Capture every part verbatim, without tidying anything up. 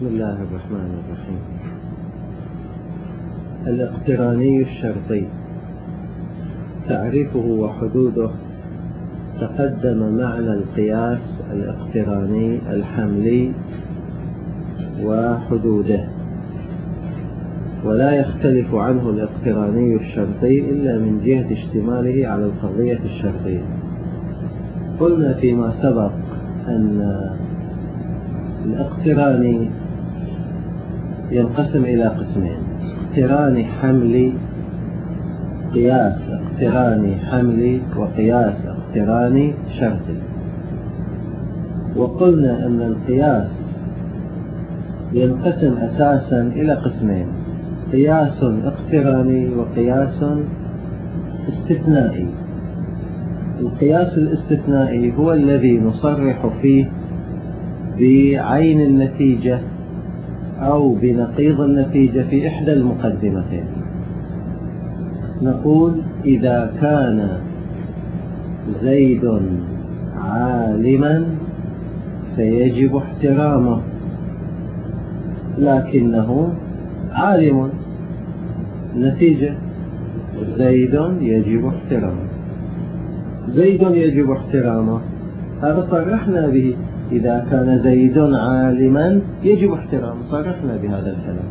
بسم الله الرحمن الرحيم. الاقتراني الشرطي، تعريفه وحدوده تقدم معنى القياس الاقتراني الحملي وحدوده، ولا يختلف عنه الاقتراني الشرطي إلا من جهة اشتماله على القضية الشرطية. قلنا فيما سبق أن الاقتراني ينقسم إلى قسمين: اقتراني حملي، قياس اقتراني حملي، وقياس اقتراني شرطي. وقلنا أن القياس ينقسم أساسا إلى قسمين: قياس اقتراني وقياس استثنائي. القياس الاستثنائي هو الذي نصرح فيه بعين النتيجة أو بنقيض النتيجة في إحدى المقدمتين. نقول: إذا كان زيد عالما فيجب احترامه، لكنه عالم. نتيجة: زيد يجب احترامه. زيد يجب احترامه، هذا صرحنا به. إذا كان زيد عالما يجب احترامه، صرحنا بهذا الكلام.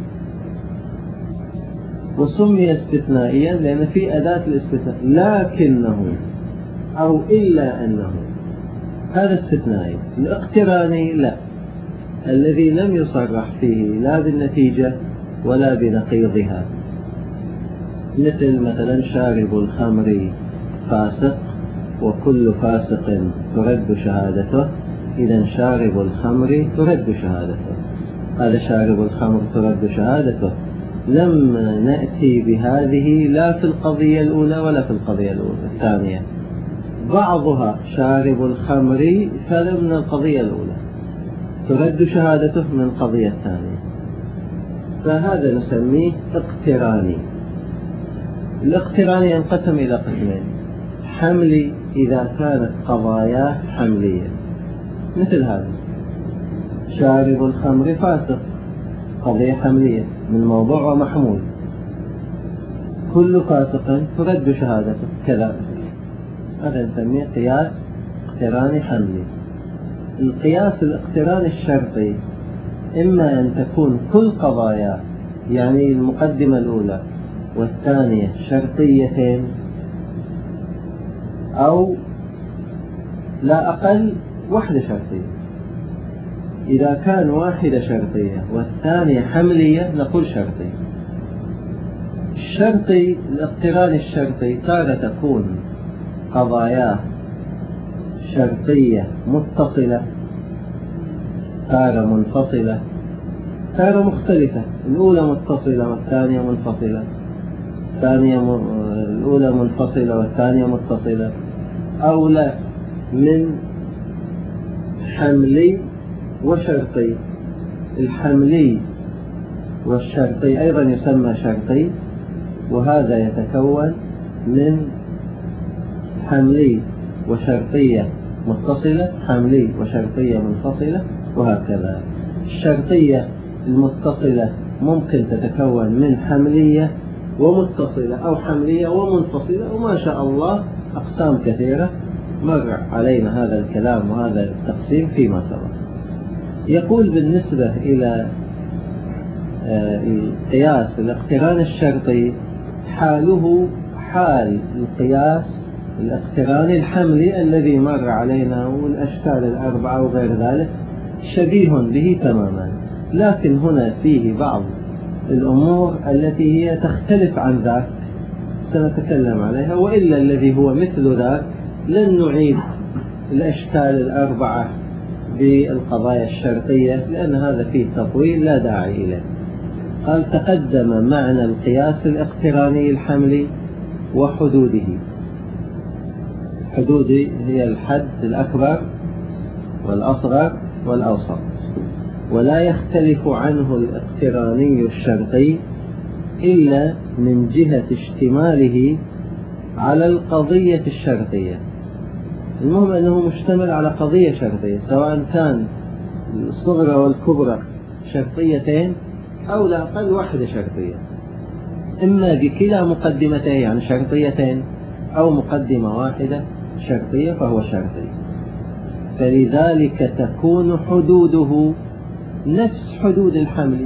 وسمي استثنائيا لأن في أداة الاستثناء، لكنه أو إلا أنه، هذا استثنائي. الاقتراني لا، الذي لم يصرح فيه لا بالنتيجة ولا بنقيضها، مثل مثلا شارب الخمر فاسق وكل فاسق ترد شهادته، إذا شارب الخمر ترد شهادته. هذا شارب الخمر ترد شهادته، لم نأتي بهذه لا في القضية الأولى ولا في القضية الثانية. بعضها شارب الخمر هذا من القضية الأولى، ترد شهادته من القضية الثانية، فهذا نسميه اقتراني. الاقتراني ينقسم إلى قسمين: حملي إذا كانت قضاياه حملية، مثل هذا: شارب الخمر فاسق، قضية حملية من موضوع ومحمول، كل فاسق ترد شهادته كذلك. هذا نسميه قياس اقتراني حملي. القياس الاقتراني الشرطي إما أن تكون كل قضايا، يعني المقدمة الأولى والثانية شرطيتين، أو لا أقل واحدة شرطية. إذا كان واحدة شرطية والثانية حملية نقول شرطي. الشرطي الاقتراني الشرطي تارة تكون قضاياه شرطية متصلة، تارة منفصلة، تارة مختلفة. الأولى متصلة والثانية منفصلة، الثانية م... الأولى منفصلة والثانية متصلة. أو لا، من حملي وشرطي. الحملي والشرطي أيضا يسمى شرطي، وهذا يتكون من حملي وشرطية متصلة، حملي وشرطية منفصلة، وهكذا. الشرطية المتصلة ممكن تتكون من حملية ومتصلة أو حملية ومنفصلة، وما شاء الله أقسام كثيرة مر علينا هذا الكلام وهذا التقسيم فيما سبق. يقول: بالنسبة إلى القياس الاقتراني الشرطي، حاله حال القياس الاقتراني الحملي الذي مر علينا والأشكال الأربعة وغير ذلك، شبيه به تماما، لكن هنا فيه بعض الأمور التي هي تختلف عن ذاك سنتكلم عليها، وإلا الذي هو مثل ذاك لن نعيد الأشكال الأربعة بالقضايا الشرطية، لأن هذا فيه تطويل لا داعي إليه. قال: تقدم معنى القياس الاقتراني الحملي وحدوده. حدود هي الحد الأكبر والأصغر والأوسط. ولا يختلف عنه الاقتراني الشرطي إلا من جهة اشتماله على القضية الشرطية. المهم أنه مشتمل على قضية شرطية، سواء كان الصغرى والكبرى شرطيتين أو لا أقل واحدة شرطية، إما بكلا مقدمتين يعني شرطيتين أو مقدمة واحدة شرطية فهو شرطي. فلذلك تكون حدوده نفس حدود الحمل،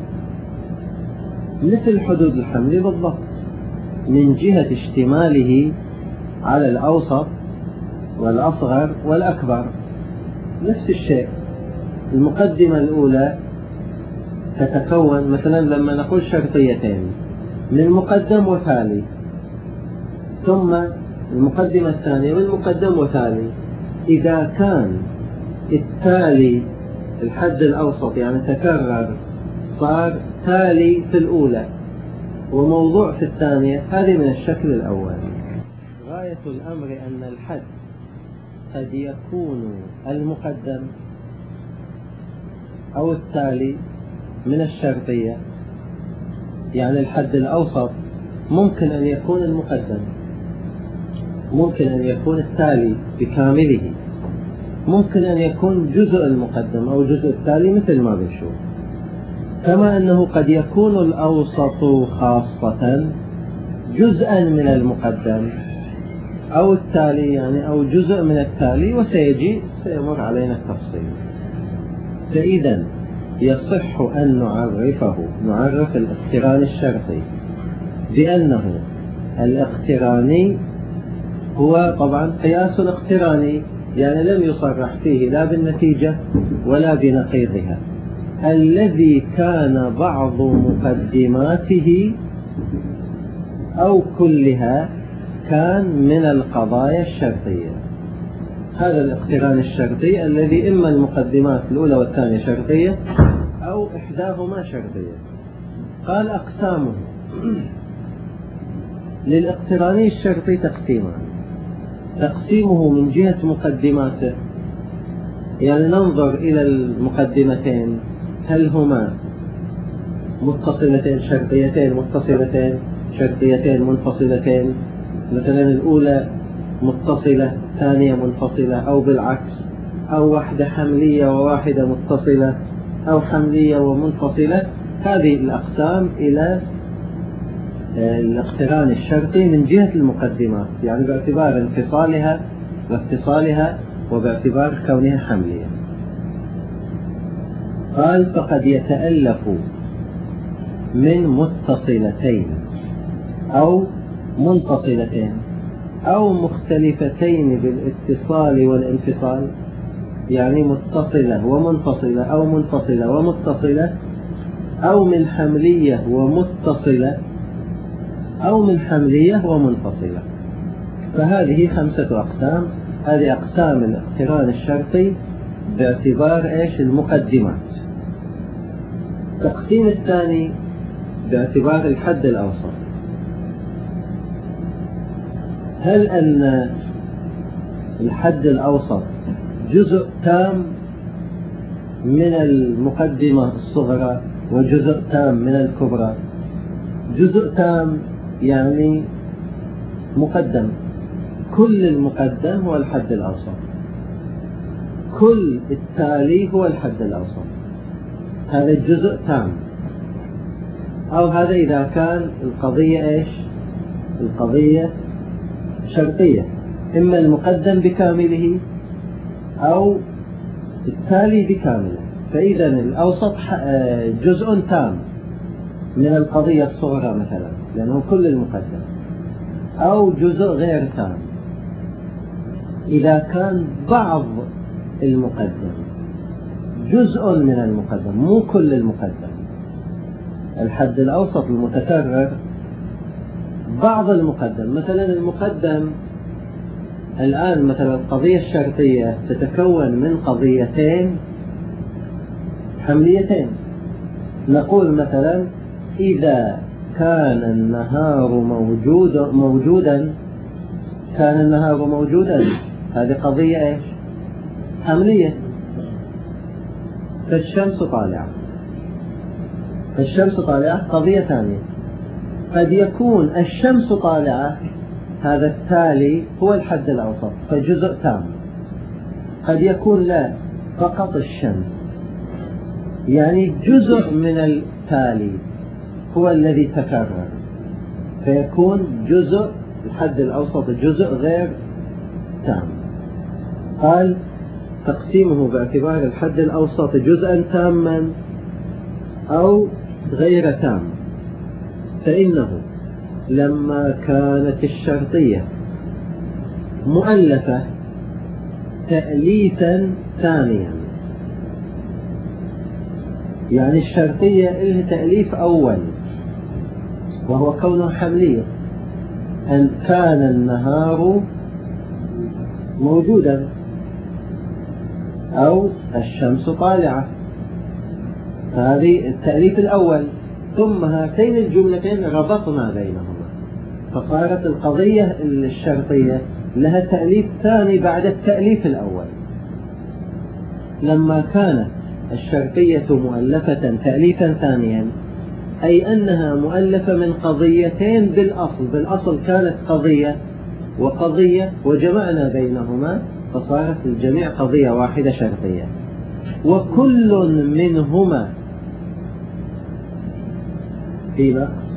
مثل حدود الحمل بالضبط، من جهة اشتماله على الأوسط والأصغر والأكبر نفس الشيء. المقدمة الأولى تتكون مثلا لما نقول شرطيتين من مقدم وتالي، ثم المقدمة الثانية من مقدم وتالي. إذا كان التالي الحد الأوسط يعني تكرر صار تالي في الأولى وموضوع في الثانية، هذه من الشكل الأول. غاية الأمر أن الحد قد يكون المقدم أو التالي من الشرطية، يعني الحد الأوسط ممكن أن يكون المقدم، ممكن أن يكون التالي بكامله، ممكن أن يكون جزء المقدم أو جزء التالي مثل ما بنشوف. كما أنه قد يكون الأوسط خاصة جزءا من المقدم أو التالي يعني أو جزء من التالي، وسيجي سيمر علينا التفصيل. فإذا يصح أن نعرفه نعرف الاقتران الشرطي بأنه الاقتراني هو طبعا قياس اقتراني، يعني لم يصرح فيه لا بالنتيجة ولا بنقيضها، الذي كان بعض مقدماته أو كلها كان من القضايا الشرطية. هذا الاقتران الشرطي الذي إما المقدمات الأولى والثانية شرطية أو إحداهما شرطية. قال أقسامه للاقتراني الشرطي تقسيمان. تقسيمه من جهة مقدماته، يعني ننظر إلى المقدمتين هل هما متصلتين شرطيتين متصلتين شرطيتين منفصلتين، مثلا الأولى متصلة ثانية منفصلة، أو بالعكس، أو واحدة حملية وواحدة متصلة، أو حملية ومنفصلة. هذه الأقسام إلى الاقتران الشرطي من جهة المقدمات، يعني باعتبار انفصالها واتصالها وباعتبار كونها حملية. قال فقد يتألف من متصلتين أو منفصلتين أو مختلفتين بالاتصال والانفصال، يعني متصلة ومنفصلة أو منفصلة ومتصلة، أو من حملية ومتصلة أو من حملية ومنفصلة. فهذه خمسة أقسام. هذه أقسام الاقتران الشرطي باعتبار إيش المقدمات. التقسيم الثاني باعتبار الحد الأوسط. هل أن الحد الأوسط جزء تام من المقدمة الصغرى وجزء تام من الكبرى؟ جزء تام يعني مقدم، كل المقدم هو الحد الأوسط، كل التالي هو الحد الأوسط، هذا الجزء تام. أو هذا إذا كان القضية إيش؟ القضية شرطية، إما المقدم بكامله أو التالي بكامله. فإذا الأوسط جزء تام من القضية الصغرى مثلا لأنه كل المقدم، أو جزء غير تام إذا كان بعض المقدم، جزء من المقدم مو كل المقدم. الحد الأوسط المتكرر بعض المقدم، مثلا المقدم الآن مثلا القضية الشرطية تتكون من قضيتين حمليتين. نقول مثلا إذا كان النهار موجود موجودا كان النهار موجودا، هذه قضية إيش؟ حملية. فالشمس طالعة، الشمس طالعة قضية ثانية. قد يكون الشمس طالعة هذا التالي هو الحد الأوسط فجزء تام، قد يكون لا فقط الشمس يعني جزء من التالي هو الذي تكرر، فيكون جزء الحد الأوسط جزء غير تام. قال تقسيمه باعتبار الحد الأوسط جزءا تاما أو غير تام، فإنه لما كانت الشرطية مؤلفة تأليفا ثانيا، يعني الشرطية إلها تأليف أول وهو كونه حملية، أن كان النهار موجودا أو الشمس طالعة، هذه التأليف الأول. ثم هاتين الجملتين ربطنا بينهما، فصارت القضية الشرطية لها تأليف ثاني بعد التأليف الأول. لما كانت الشرطية مؤلفة تأليفا ثانيا أي أنها مؤلفة من قضيتين بالأصل، بالأصل كانت قضية وقضية وجمعنا بينهما فصارت الجميع قضية واحدة شرطية، وكل منهما في نقص.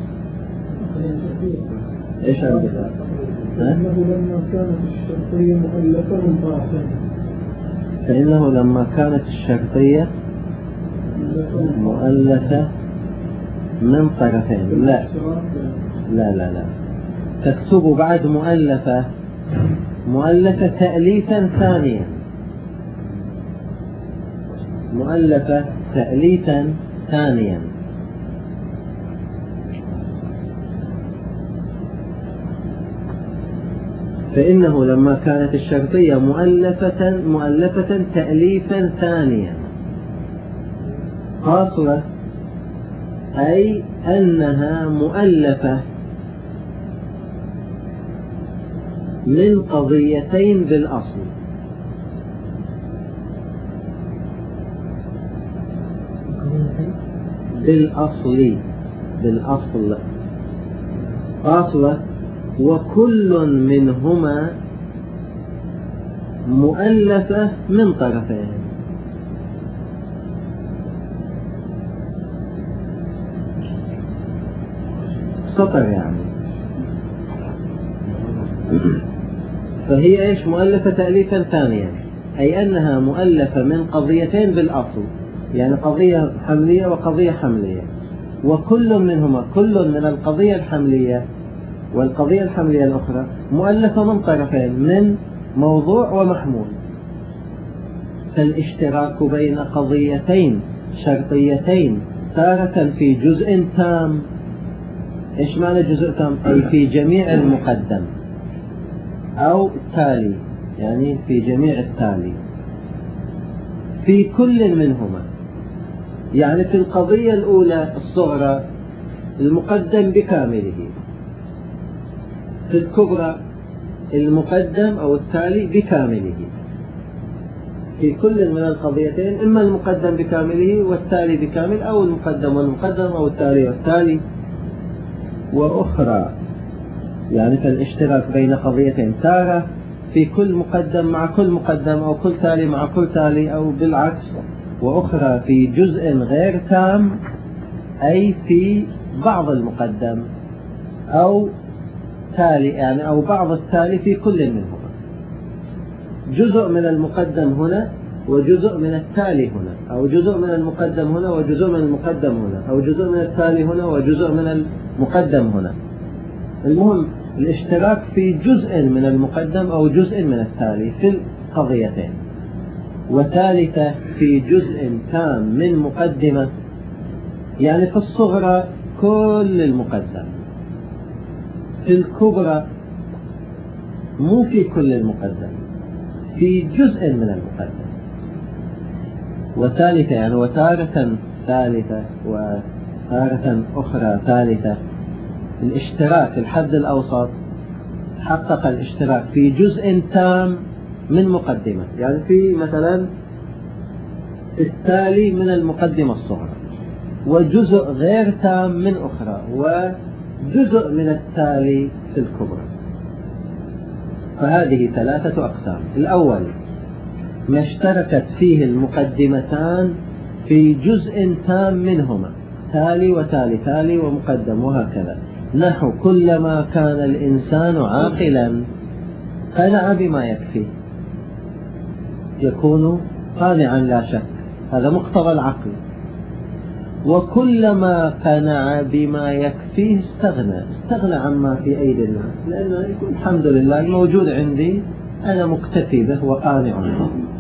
إيش عندك؟ فإنه لما كانت الشرطية مؤلفة من طرفين فإنه لما كانت الشرطية مؤلفة من طرفين لا لا لا لا تكتب بعد مؤلفة مؤلفة تأليفا ثانيا، مؤلفة تأليفا ثانيا. فإنه لما كانت الشرطية مؤلفة مؤلفة تأليفا ثانيا خاصة أي أنها مؤلفة من قضيتين بالأصل، بالأصل بالأصل خاصة، وكل منهما مؤلفة من طرفين. سطر يعني. فهي إيش؟ مؤلفة تأليفا ثانيا أي أنها مؤلفة من قضيتين بالأصل، يعني قضية حملية وقضية حملية، وكل منهما كل من القضية الحملية والقضية الحملية الأخرى مؤلفة من طرفين، من موضوع ومحمول. فالاشتراك بين قضيتين شرطيتين تارة في جزء تام. إيش معنى جزء تام؟ أي في جميع المقدم أو التالي، يعني في جميع التالي في كل منهما. يعني في القضية الأولى الصغرى المقدم بكامله، في الكبرى المقدم أو التالي بكامله. في كل من القضيتين إما المقدم بكامله والتالي بكامل، أو المقدم والمقدم، أو التالي والتالي. وأخرى يعني فالاشتراك بين قضيتين تارة في كل مقدم مع كل مقدم، أو كل تالي مع كل تالي، أو بالعكس. وأخرى في جزء غير تام أي في بعض المقدم أو تالي، يعني أو بعض التالي في كل منهما. جزء من المقدم هنا وجزء من التالي هنا، أو جزء من المقدم هنا وجزء من المقدم هنا، أو جزء من التالي هنا وجزء من المقدم هنا. المهم الاشتراك في جزء من المقدم أو جزء من التالي في القضيتين. وثالثة في جزء تام من مقدمة، يعني في الصغرى كل المقدم، في الكبرى مو في كل المقدم، في جزء من المقدم. وثالثة يعني وتارة ثالثة وتارة أخرى ثالثة. الاشتراك الحد الأوسط حقق الاشتراك في جزء تام من مقدمة، يعني في مثلا التالي من المقدمة الصغرى، وجزء غير تام من أخرى، وجزء من التالي في الكبرى. فهذه ثلاثة أقسام. الأول ما اشتركت فيه المقدمتان في جزء تام منهما، تالي وتالي، تالي ومقدم وهكذا. نحو كلما كان الإنسان عاقلا قنع بما يكفيه، يكون قانعا لا شك، هذا مقتضى العقل. وكلما قنع بما يكفيه استغنى، استغنى عما في أيدي الناس، لأنه يقول الحمد لله الموجود عندي أنا مكتفي به وقانع.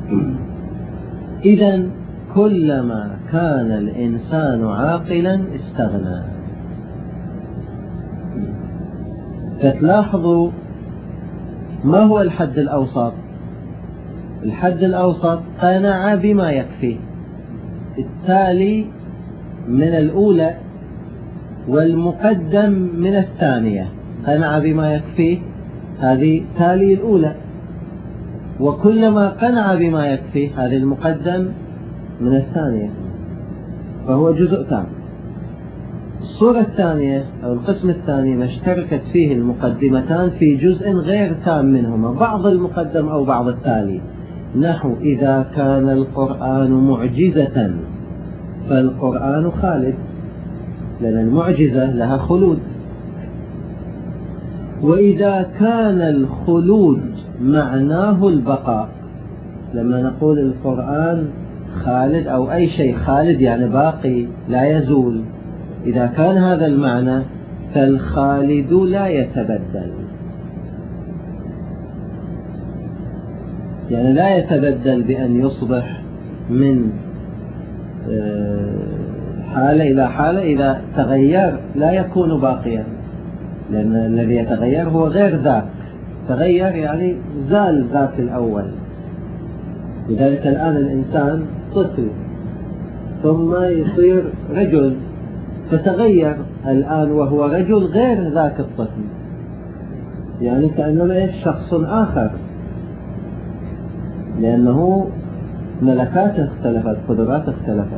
إذن كلما كان الإنسان عاقلا استغنى. فتلاحظوا ما هو الحد الأوسط؟ الحد الأوسط قنع بما يكفيه، التالي من الأولى والمقدم من الثانية. قنع بما يكفيه هذه تالي الأولى، وكلما قنع بما يكفيه هذه المقدم من الثانية، فهو جزء تام. الصورة الثانية أو القسم الثاني ما اشتركت فيه المقدمتان في جزء غير تام منهما، بعض المقدم أو بعض التالي. نحو إذا كان القرآن معجزة فالقرآن خالد، لأن المعجزة لها خلود. وإذا كان الخلود معناه البقاء، لما نقول القرآن خالد أو أي شيء خالد يعني باقي لا يزول، إذا كان هذا المعنى فالخالد لا يتبدل، يعني لا يتبدل بأن يصبح من حالة إلى حالة. إذا تغير لا يكون باقيا، لأن الذي يتغير هو غير ذاك، تغير يعني زال ذاك الأول. لذلك الآن الإنسان طفل ثم يصير رجل، فتغير الآن وهو رجل غير ذاك الطفل، يعني كأنما شخص آخر، لأنه ملكاته اختلفت، قدرات اختلفت.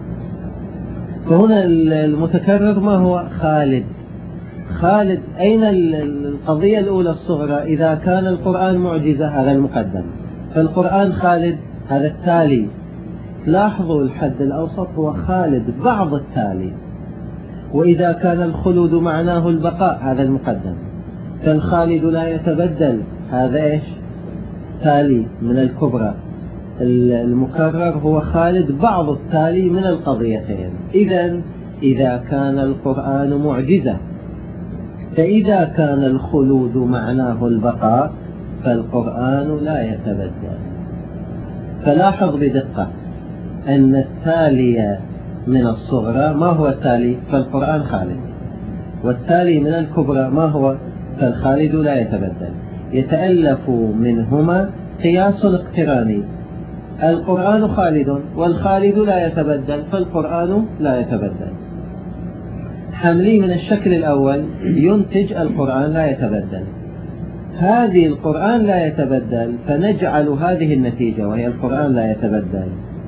فهنا المتكرر ما هو خالد. خالد أين القضية الأولى الصغرى؟ إذا كان القرآن معجزة هذا المقدم، فالقرآن خالد هذا التالي. لاحظوا الحد الأوسط هو خالد بعض التالي. وإذا كان الخلود معناه البقاء هذا المقدم، فالخالد لا يتبدل هذا إيش؟ تالي من الكبرى. المكرر هو خالد بعض التالي من القضيتين. إذن إذا كان القرآن معجزة، فإذا كان الخلود معناه البقاء فالقرآن لا يتبدل. فلاحظ بدقة أن التالي من الصغرى ما هو التالي؟ فالقرآن خالد. والتالي من الكبرى ما هو؟ فالخالد لا يتبدل. يتألف منهما قياس اقتراني، القرآن خالد والخالد لا يتبدل، فالقرآن لا يتبدل. حملي من الشكل الأول ينتج القرآن لا يتبدل، هذه القرآن لا يتبدل، فنجعل هذه النتيجة وهي القرآن لا يتبدل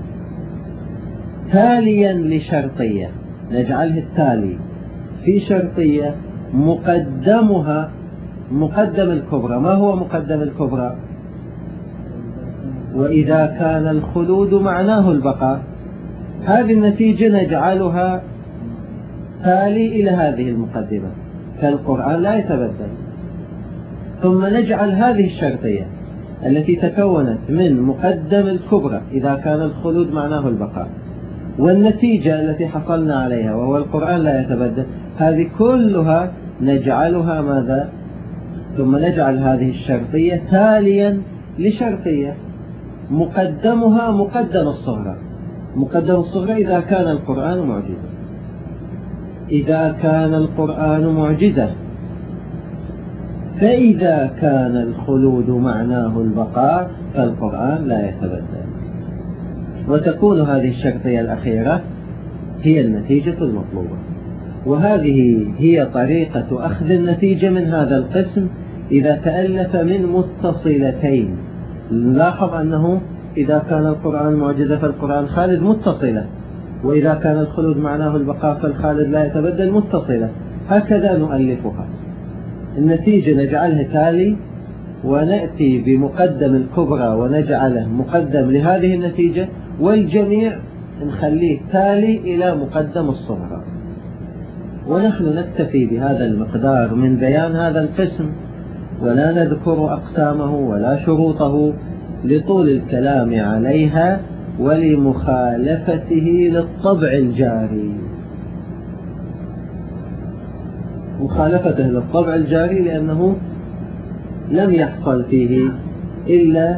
تاليا لشرطية، نجعله التالي في شرطية مقدمها مقدم الكبرى. ما هو مقدم الكبرى؟ وإذا كان الخلود معناه البقاء، هذه النتيجة نجعلها تالي إلى هذه المقدمة، فالقرآن لا يتبدل. ثم نجعل هذه الشرطية التي تكونت من مقدم الكبرى إذا كان الخلود معناه البقاء، والنتيجة التي حصلنا عليها وهو القرآن لا يتبدل، هذه كلها نجعلها ماذا؟ ثم نجعل هذه الشرطية تاليا لشرطية مقدمها مقدم الصغرى. مقدم الصغرى إذا كان القرآن معجزة، إذا كان القرآن معجزة، فإذا كان الخلود معناه البقاء فالقرآن لا يتبدل. وتكون هذه الشرطية الأخيرة هي النتيجة المطلوبة. وهذه هي طريقة أخذ النتيجة من هذا القسم إذا تألف من متصلتين. نلاحظ أنه إذا كان القرآن معجزة فالقرآن خالد متصلة، وإذا كان الخلود معناه البقاء فالخالد لا يتبدل متصلة. هكذا نؤلفها. النتيجة نجعلها تالي، ونأتي بمقدم الكبرى ونجعله مقدم لهذه النتيجة، والجميع نخليه تالي إلى مقدم الصغرى. ونحن نكتفي بهذا المقدار من بيان هذا القسم، ولا نذكر أقسامه ولا شروطه لطول الكلام عليها ولمخالفته للطبع الجاري. مخالفته للطبع الجاري لأنه لم يحصل فيه إلا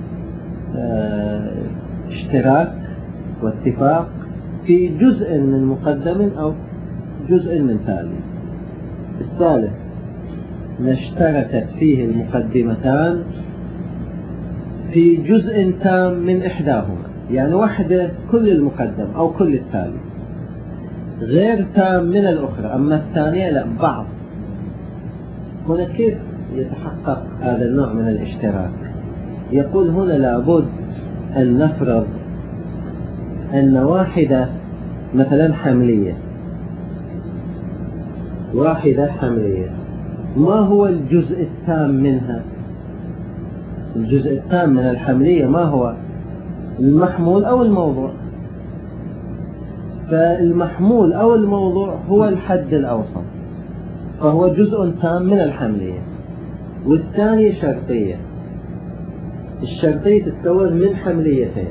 اشتراك واتفاق في جزء من مقدم أو جزء من تالي. الثالث ما اشتركت فيه المقدمتان في جزء تام من إحداهما، يعني واحدة كل المقدم أو كل التالي، غير تام من الأخرى، أما الثانية لا بعض. هنا كيف يتحقق هذا النوع من الاشتراك؟ يقول هنا لابد أن نفرض أن واحدة مثلا حملية، واحدة حملية، ما هو الجزء التام منها؟ الجزء التام من الحملية ما هو؟ المحمول أو الموضوع. فالمحمول أو الموضوع هو الحد الأوسط، فهو جزء تام من الحملية. والثانية شرطية، الشرطية تتكون من حمليتين،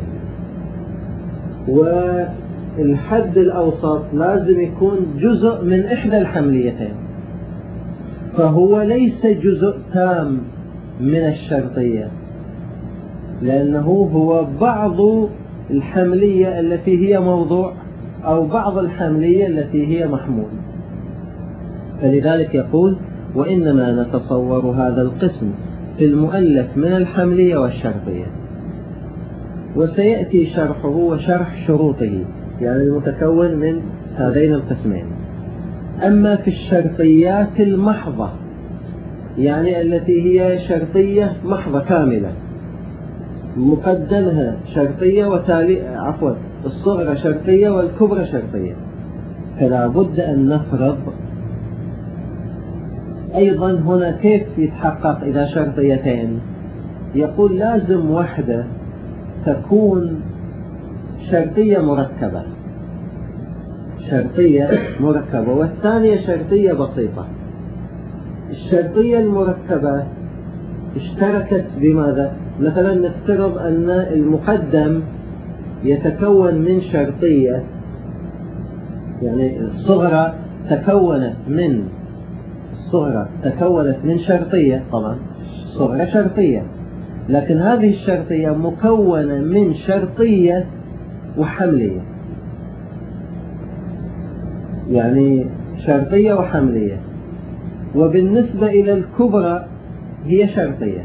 والحد الأوسط لازم يكون جزء من إحدى الحمليتين، فهو ليس جزء تام من الشرطية، لأنه هو بعض الحملية التي هي موضوع أو بعض الحملية التي هي محمول. فلذلك يقول وإنما نتصور هذا القسم في المؤلف من الحملية والشرطية، وسيأتي شرحه وشرح شروطه، يعني المتكون من هذين القسمين. أما في الشرطيات المحضة، يعني التي هي شرطية محضة كاملة، مقدمها شرطية وتالي عفوا الصغرى شرطية والكبرى شرطية، فلا بد أن نفرض أيضا هنا كيف يتحقق إذا شرطيتين. يقول لازم واحدة تكون شرطية مركبة، شرطية مركبة، والثانية شرطية بسيطة. الشرطية المركبة اشتركت بماذا؟ مثلا نفترض أن المقدم يتكون من شرطية، يعني الصغرى تكونت من الصغرى تكونت من شرطية، طبعا الصغرى شرطية، لكن هذه الشرطية مكونة من شرطية وحملية، يعني شرطية وحملية. وبالنسبة إلى الكبرى هي شرطية،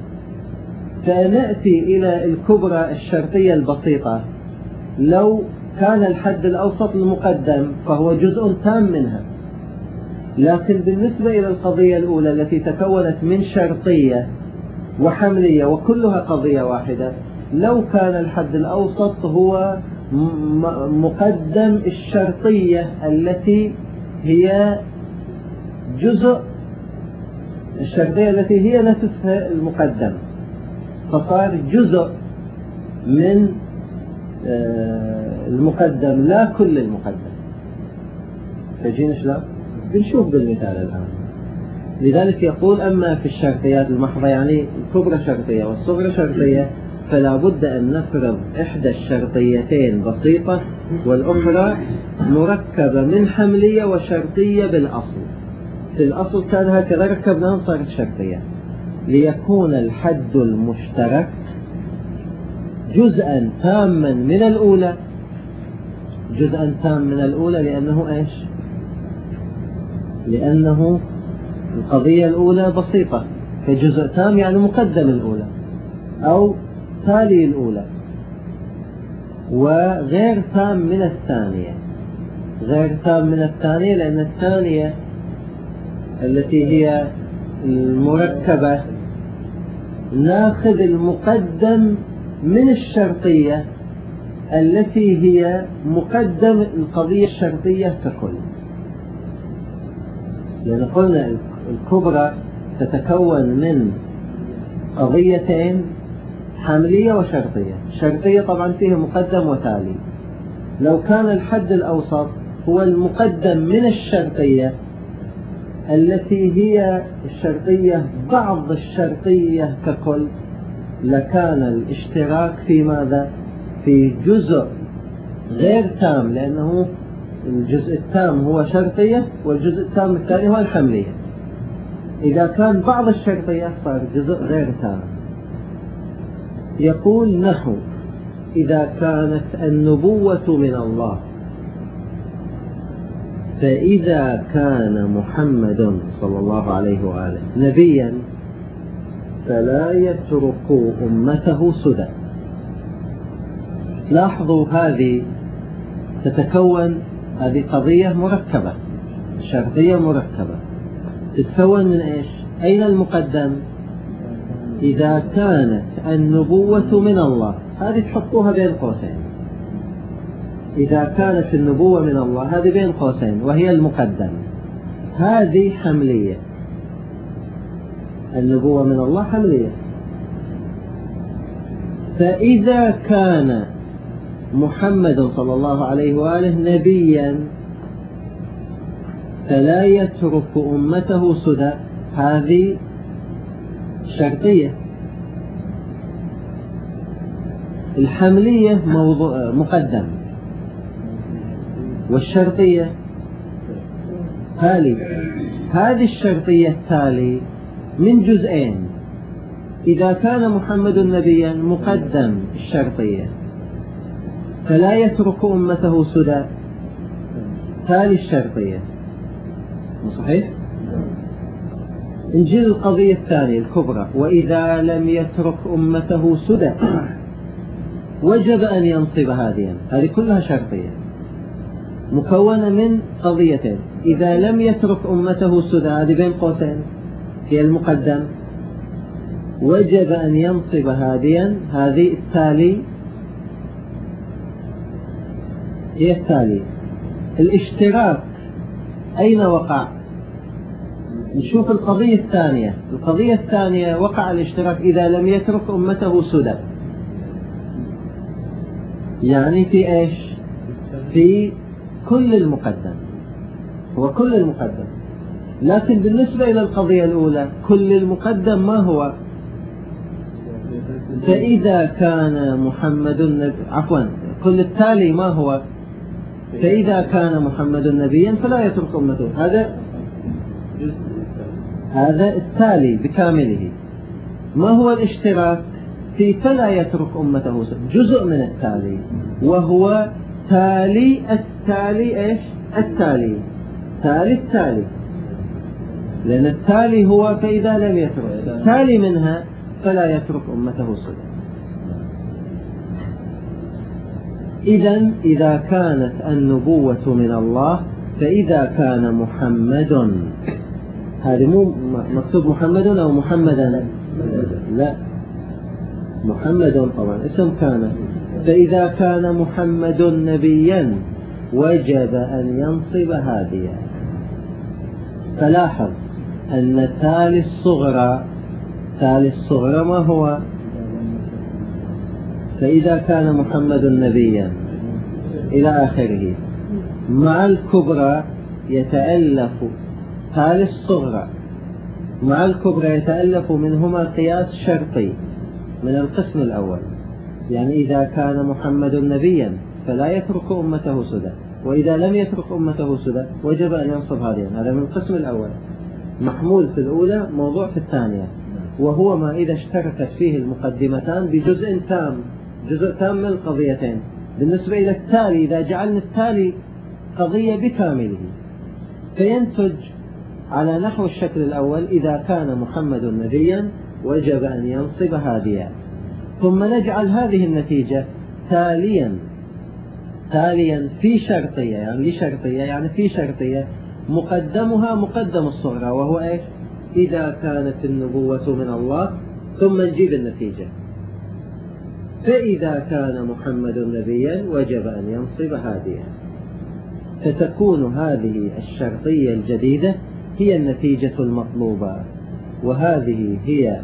فنأتي إلى الكبرى الشرطية البسيطة، لو كان الحد الأوسط المقدم فهو جزء تام منها، لكن بالنسبة إلى القضية الأولى التي تكونت من شرطية وحملية وكلها قضية واحدة، لو كان الحد الأوسط هو مقدم الشرطية التي هي جزء الشرطية التي هي نفسها المقدم، فصار جزء من المقدم لا كل المقدم. تجينا شلون؟ بنشوف بالمثال الآن. لذلك يقول أما في الشرطيات المحضة، يعني الكبرى شرطية والصغرى شرطية، فلا بد أن نفرض إحدى الشرطيتين بسيطة والأخرى مركبة من حملية وشرطية بالأصل. في الأصل كان هكذا ركبناها صارت شرطية، ليكون الحد المشترك جزءا تاما من الأولى، جزءا تام من الأولى لأنه إيش؟ لأنه القضية الأولى بسيطة، فجزء تام يعني مقدم الأولى أو تالي الأولى، وغير تام من الثانية، غير تام من الثانية لأن الثانية التي هي المركبة ناخذ المقدم من الشرطية التي هي مقدم القضية الشرطية ككل. لأن قلنا الكبرى تتكون من قضيتين حملية وشرطية، الشرطية طبعا فيها مقدم وتالي، لو كان الحد الأوسط هو المقدم من الشرطية التي هي الشرطية بعض الشرطية ككل، لكان الاشتراك في ماذا؟ في جزء غير تام، لأنه الجزء التام هو شرطية والجزء التام الثاني هو الحملية. إذا كان بعض الشرطية صار جزء غير تام. يقول نحو إذا كانت النبوة من الله فإذا كان محمد صلى الله عليه وآله نبيا فلا يترك أمته سدى. لاحظوا هذه تتكون، هذه قضية مركبة، شرطية مركبة، تتكون من إيش؟ أين المقدم؟ إذا كانت النبوة من الله، هذه تحطوها بين قوسين. إذا كانت النبوة من الله هذه بين قوسين وهي المقدم، هذه حملية. النبوة من الله حملية. فإذا كان محمد صلى الله عليه وآله نبيا فلا يترك أمته سدى، هذه شرطية. الحملية موضوع مقدم، والشرطية تالي. هذه الشرطية التالي من جزئين. إذا كان محمد نبيا مقدم الشرطية فلا يترك أمته سدى، تالي الشرطية، صحيح؟ نجي القضية الثانية الكبرى، وإذا لم يترك أمته سدى وجب أن ينصب هاديا. هذه كلها شرطية مكونة من قضيتين. إذا لم يترك أمته سدى، هذه بين قوسين هي المقدم، وجب أن ينصب هاديا، هذه التالي هي التالي. الاشتراك أين وقع؟ نشوف القضية الثانية. القضية الثانية وقع الاشتراك إذا لم يترك أمته سدى، يعني في إيش؟ في كل المقدم، هو كل المقدم. لكن بالنسبة إلى القضية الأولى كل المقدم ما هو؟ فإذا كان محمد عفوا كل التالي ما هو؟ فإذا كان محمد نبيا فلا يترك أمته. هذا هذا التالي بكامله. ما هو الاشتراك في فلا يترك أمته؟ جزء من التالي، وهو تالي التالي إيش؟ التالي تالي التالي، لأن التالي هو فإذا لم يترك، تالي منها فلا يترك أمته سدى. إذن إذا كانت النبوة من الله فإذا كان محمد، هذه مو مكتوب محمد أو محمدا؟ لا، محمد طبعا اسم كان. فإذا كان محمد نبيا وجب أن ينصب هاديا. فلاحظ أن تالي الصغرى، تالي الصغرى ما هو؟ فإذا كان محمد نبيا إلى آخره، مع الكبرى يتألف تالي الصغرى مع الكبرى يتألف منهما قياس شرطي من القسم الأول. يعني إذا كان محمد نبيا فلا يترك أمته سدى، وإذا لم يترك أمته سدى وجب أن ينصب هذين. هذا من القسم الأول، محمول في الأولى موضوع في الثانية، وهو ما إذا اشتركت فيه المقدمتان بجزء تام، جزء تام من القضيتين. بالنسبة إلى التالي إذا جعلنا التالي قضية بكامله فينتج على نحو الشكل الأول: إذا كان محمد نبيا وجب أن ينصب هاديا. ثم نجعل هذه النتيجة تاليا تاليا في شرطية، يعني لشرطية يعني في شرطية مقدمها مقدم الصغرى، وهو إيش؟ إذا كانت النبوة من الله، ثم نجيب النتيجة: فإذا كان محمد نبيا وجب أن ينصب هاديا. فتكون هذه الشرطية الجديدة هي النتيجة المطلوبة، وهذه هي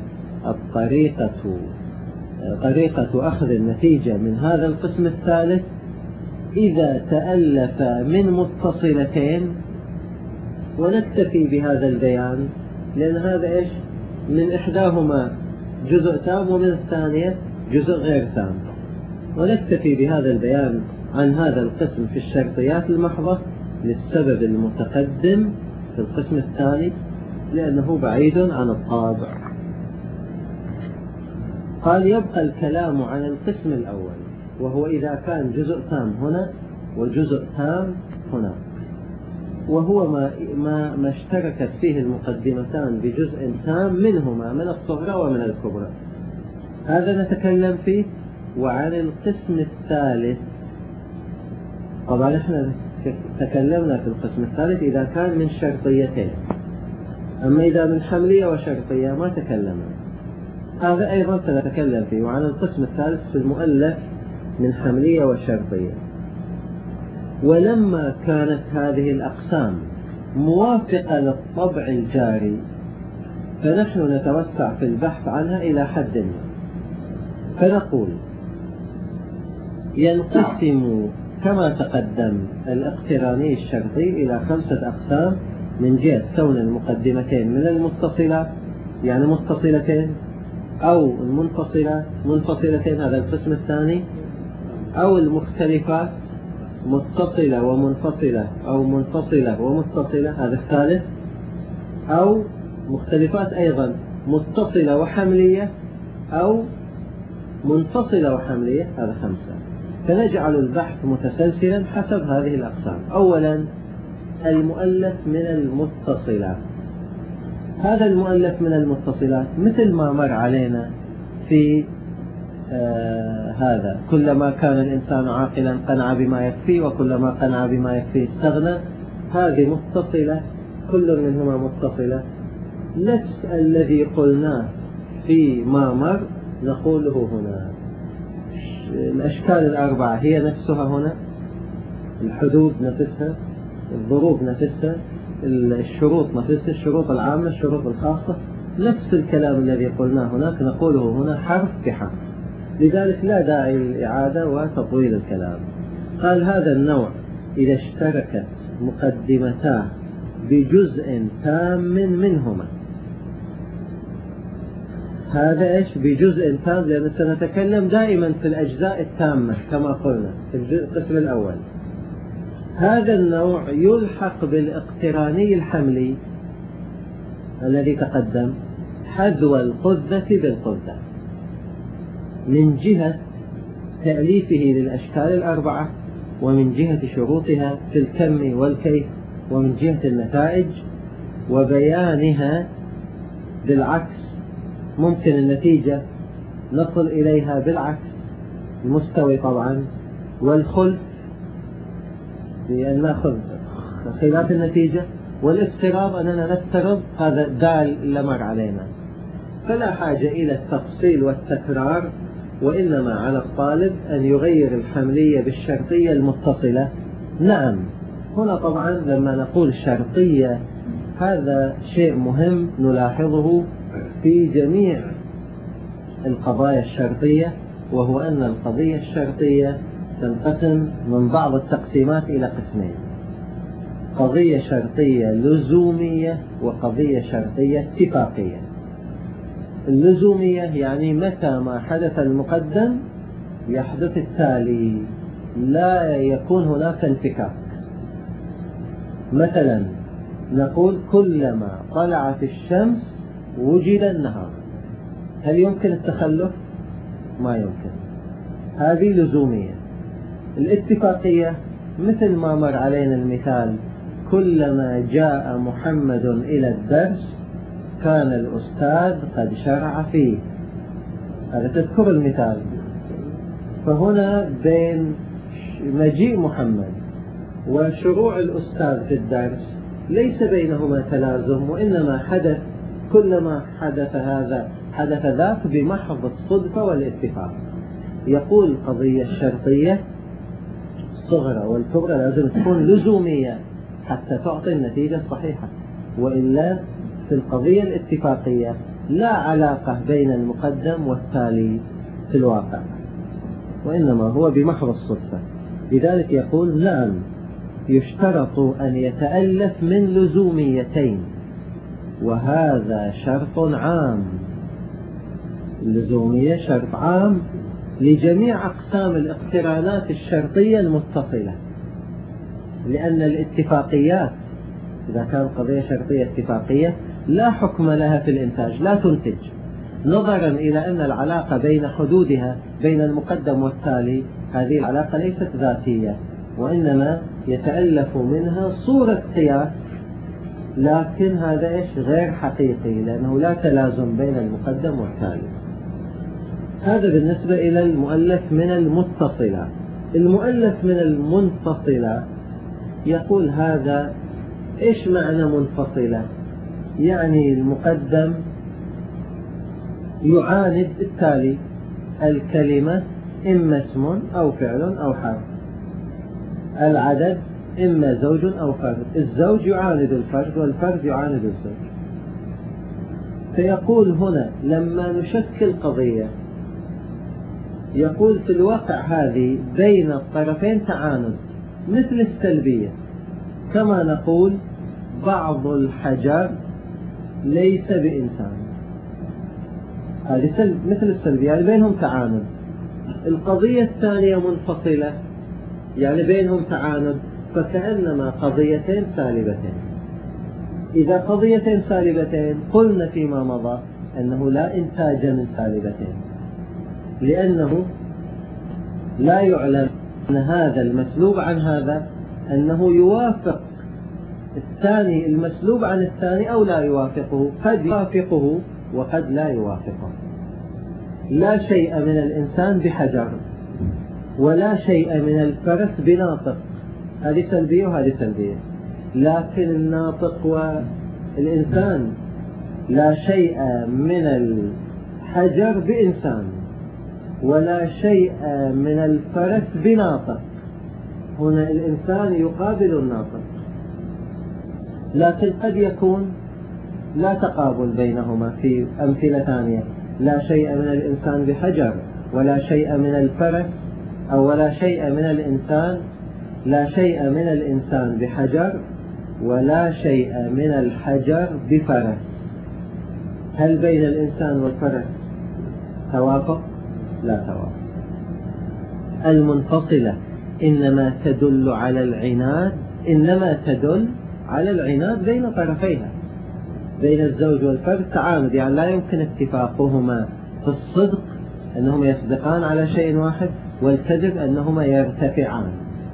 الطريقة طريقة أخذ النتيجة من هذا القسم الثالث إذا تألف من متصلتين، ونكتفي بهذا البيان لأن هذا إيش؟ من إحداهما جزء تام ومن الثانية جزء غير تام، ونكتفي بهذا البيان عن هذا القسم في الشرطيات المحضة للسبب المتقدم في القسم الثاني لأنه بعيد عن الطابع. قال يبقى الكلام عن القسم الأول، وهو إذا كان جزء تام هنا وجزء تام هنا، وهو ما, ما, ما اشتركت فيه المقدمتان بجزء تام منهما من الصغرى ومن الكبرى، هذا نتكلم فيه. وعن القسم الثالث طبعا احنا تكلمنا في القسم الثالث إذا كان من شرطيتين، أما إذا من حملية وشرطية ما تكلمنا، هذا أيضا سنتكلم فيه. وعن القسم الثالث في المؤلف من حملية وشرطية. ولما كانت هذه الأقسام موافقة للطبع الجاري فنحن نتوسع في البحث عنها إلى حد ما، فنقول ينقسم كما تقدم الاقتراني الشرطي إلى خمسة أقسام من جهة كون المقدمتين من المتصلات يعني متصلتين، أو المنفصلات منفصلتين هذا القسم الثاني، أو المختلفات متصلة ومنفصلة أو منفصلة ومتصلة هذا الثالث، أو مختلفات أيضا متصلة وحملية أو منفصلة وحملية هذا خمسة. فنجعل البحث متسلسلا حسب هذه الأقسام. أولا المؤلف من المتصلات، هذا المؤلف من المتصلات مثل ما مر علينا في آه هذا كلما كان الإنسان عاقلا قنع بما يكفي وكلما قنع بما يكفي استغنى، هذه متصلة كل منهما متصلة. نفس الذي قلناه في ما مر نقوله هنا. الأشكال الأربعة هي نفسها هنا، الحدود نفسها، الظروف نفسها، الشروط نفسها، الشروط العامة الشروط الخاصة، نفس الكلام الذي قلناه هناك نقوله هنا حرف بحرف، لذلك لا داعي للإعادة وتطويل الكلام. قال هذا النوع إذا اشتركت مقدمتاه بجزء تام من-منهما، هذا إيش بجزء تام؟ لأن سنتكلم دائما في الأجزاء التامة كما قلنا في القسم الأول. هذا النوع يلحق بالاقتراني الحملي الذي تقدم حذو القذة بالقذة من جهة تأليفه للأشكال الأربعة، ومن جهة شروطها في الكم والكيف، ومن جهة النتائج وبيانها. بالعكس ممكن النتيجة نصل إليها بالعكس المستوي طبعا، والخلف بأن نأخذ خلاف النتيجة، والافتراض أننا نفترض هذا دال لمر علينا. فلا حاجة إلى التفصيل والتكرار، وإنما على الطالب أن يغير الحملية بالشرطية المتصلة. نعم هنا طبعا لما نقول شرطية هذا شيء مهم نلاحظه في جميع القضايا الشرطية، وهو أن القضية الشرطية تنقسم من بعض التقسيمات إلى قسمين: قضية شرطية لزومية وقضية شرطية اتفاقية. اللزومية يعني متى ما حدث المقدم يحدث التالي، لا يكون هناك انفكاك. مثلا نقول كلما طلعت الشمس وجد النهار، هل يمكن التخلف؟ ما يمكن، هذه لزومية. الاتفاقية مثل ما مر علينا المثال: كلما جاء محمد إلى الدرس كان الأستاذ قد شرع فيه، هذا تذكر المثال. فهنا بين مجيء محمد وشروع الأستاذ في الدرس ليس بينهما تلازم، وإنما حدث كلما حدث هذا حدث ذاك بمحض الصدفة والاتفاق. يقول القضية الشرطية الصغرى والكبرى لازم تكون لزومية حتى تعطي النتيجة الصحيحة، وإلا في القضية الاتفاقية لا علاقة بين المقدم والتالي في الواقع، وإنما هو بمحض الصدفة. لذلك يقول نعم يشترط أن يتألف من لزوميتين، وهذا شرط عام. اللزومية شرط عام لجميع أقسام الاقترانات الشرطية المتصلة، لأن الاتفاقيات إذا كان قضية شرطية اتفاقية لا حكم لها في الإنتاج، لا تنتج، نظرا إلى أن العلاقة بين حدودها بين المقدم والتالي هذه العلاقة ليست ذاتية، وإنما يتألف منها صورة قياس، لكن هذا إيش غير حقيقي لأنه لا تلازم بين المقدم والتالي. هذا بالنسبة إلى المؤلف من المتصلات. المؤلف من المنفصلات يقول هذا إيش معنى منفصلة؟ يعني المقدم يعاند التالي، الكلمة إما اسم أو فعل أو حرف، العدد إما زوج أو فرد، الزوج يعاند الفرد والفرد يعاند الزوج. فيقول هنا لما نشكل قضية يقول في الواقع هذه بين الطرفين تعاند، مثل السلبية، كما نقول بعض الحجر ليس بإنسان، هذه مثل السلبية يعني بينهم تعاند. القضية الثانية منفصلة يعني بينهم تعاند، فكأنما قضيتين سالبتين. إذا قضيتين سالبتين قلنا فيما مضى أنه لا إنتاج من سالبتين، لأنه لا يعلم أن هذا المسلوب عن هذا أنه يوافق الثاني المسلوب عن الثاني أو لا يوافقه، قد يوافقه وقد لا يوافقه. لا شيء من الإنسان بحجر ولا شيء من الفرس بناطق، هذه سلبية وهذه سلبية. لكن الناطق والإنسان لا شيء من الحجر بإنسان ولا شيء من الفرس بناطق، هنا الإنسان يقابل الناطق. لكن قد يكون لا تقابل بينهما في أمثلة ثانية، لا شيء من الإنسان بحجر ولا شيء من الفرس، أو ولا شيء من الإنسان لا شيء من الإنسان بحجر ولا شيء من الحجر بفرس. هل بين الإنسان والفرس توافق؟ لا توافق. المنفصلة إنما تدل على العناد، إنما تدل على العناد بين طرفيها، بين الزوج والفرد تعاند، يعني لا يمكن اتفاقهما في الصدق أنهما يصدقان على شيء واحد، والكذب أنهما يرتفعان.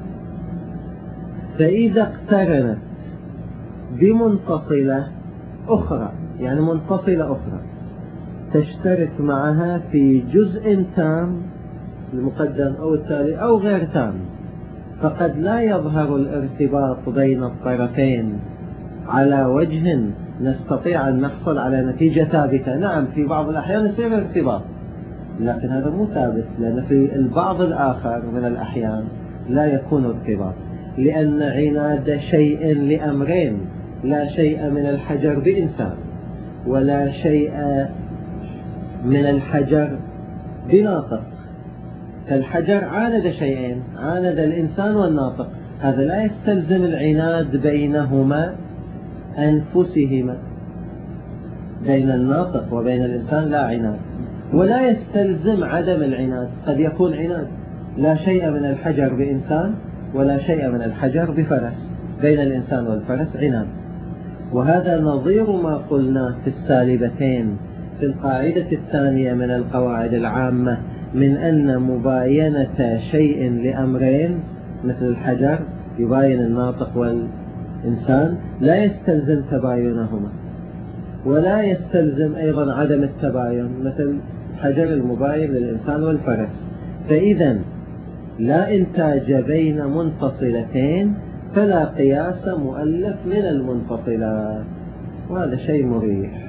فإذا اقترنت بمنفصلة أخرى، يعني منفصلة أخرى تشترك معها في جزء تام المقدم أو التالي أو غير تام، فقد لا يظهر الارتباط بين الطرفين على وجه نستطيع أن نحصل على نتيجة ثابتة. نعم في بعض الأحيان يصير ارتباط، لكن هذا مو ثابت، لأن في البعض الآخر من الأحيان لا يكون ارتباط، لأن عناد شيء لأمرين، لا شيء من الحجر بإنسان ولا شيء من الحجر بناطق. فالحجر عاند شيئين، عاند الإنسان والناطق، هذا لا يستلزم العناد بينهما أنفسهما، بين الناطق وبين الإنسان لا عناد، ولا يستلزم عدم العناد، قد يكون عناد لا شيء من الحجر بإنسان ولا شيء من الحجر بفرس، بين الإنسان والفرس عناد. وهذا نظير ما قلنا في السالبتين في القاعدة الثانية من القواعد العامة، من أن مباينة شيء لأمرين مثل الحجر يباين الناطق والإنسان لا يستلزم تباينهما، ولا يستلزم أيضا عدم التباين مثل الحجر المباين للإنسان والفرس. فإذا لا إنتاج بين منفصلتين فلا قياس مؤلف من المنفصلات، وهذا شيء مريح.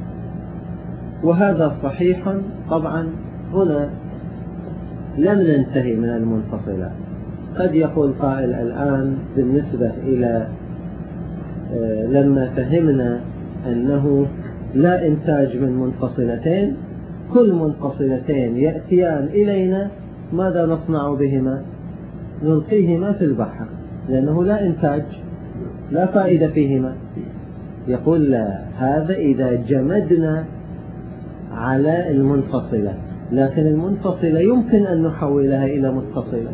وهذا صحيح طبعا. هنا لم ننتهي من المنفصلات. قد يقول قائل الآن بالنسبة إلى لما فهمنا أنه لا إنتاج من منفصلتين، كل منفصلتين يأتيان إلينا ماذا نصنع بهما؟ نلقيهما في البحر لأنه لا إنتاج، لا فائدة فيهما. يقول لا، هذا إذا جمدنا على المنفصلة، لكن المنفصلة يمكن أن نحولها إلى متصلة،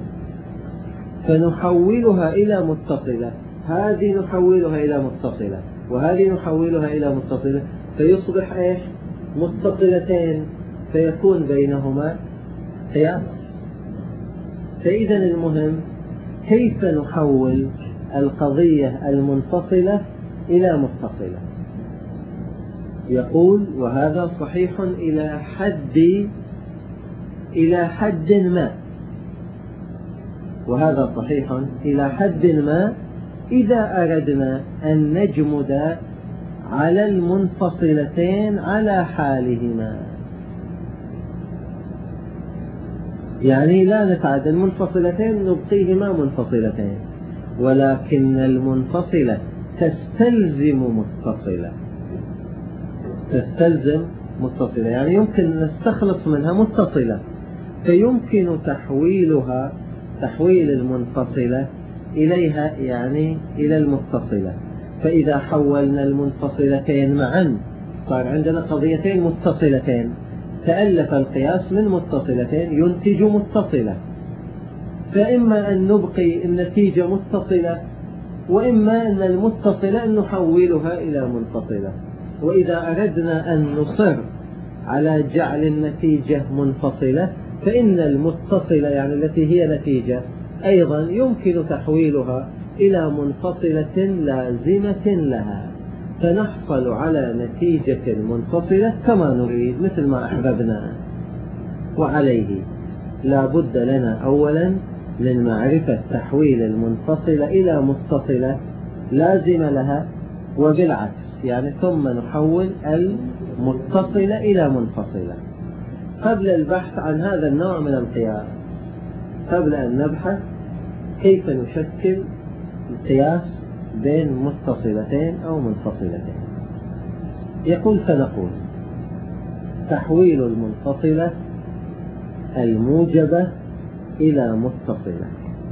فنحولها إلى متصلة، هذه نحولها إلى متصلة وهذه نحولها إلى متصلة، فيصبح إيش؟ متصلتين، فيكون بينهما قياس. فإذا المهم كيف نحول القضية المنفصلة إلى متصلة. يقول وهذا صحيح إلى حد إلى حد ما، وهذا صحيح إلى حد ما إذا أردنا أن نجمد على المنفصلتين على حالهما، يعني لا نتعدى المنفصلتين نبقيهما منفصلتين، ولكن المنفصلة تستلزم متصلة، تستلزم متصلة يعني يمكن نستخلص منها متصلة، فيمكن تحويلها تحويل المنفصلة إليها يعني إلى المتصلة. فإذا حولنا المنفصلتين معا صار عندنا قضيتين متصلتين، تألف القياس من متصلتين ينتج متصلة، فإما أن نبقي النتيجة متصلة، وإما أن المتصلة أن نحولها إلى منفصلة. وإذا أردنا أن نصر على جعل النتيجة منفصلة، فإن المتصلة يعني التي هي نتيجة أيضا يمكن تحويلها إلى منفصلة لازمة لها، فنحصل على نتيجة منفصلة كما نريد مثل ما أحببنا. وعليه لا بد لنا أولا من معرفة تحويل المنفصلة إلى متصلة لازمة لها، وبالعكس يعني ثم نحول المتصلة إلى منفصلة. قبل البحث عن هذا النوع من القياس، قبل أن نبحث كيف نشكل القياس بين متصلتين أو منفصلتين، يقول فنقول تحويل المنفصلة الموجبة إلى متصلة.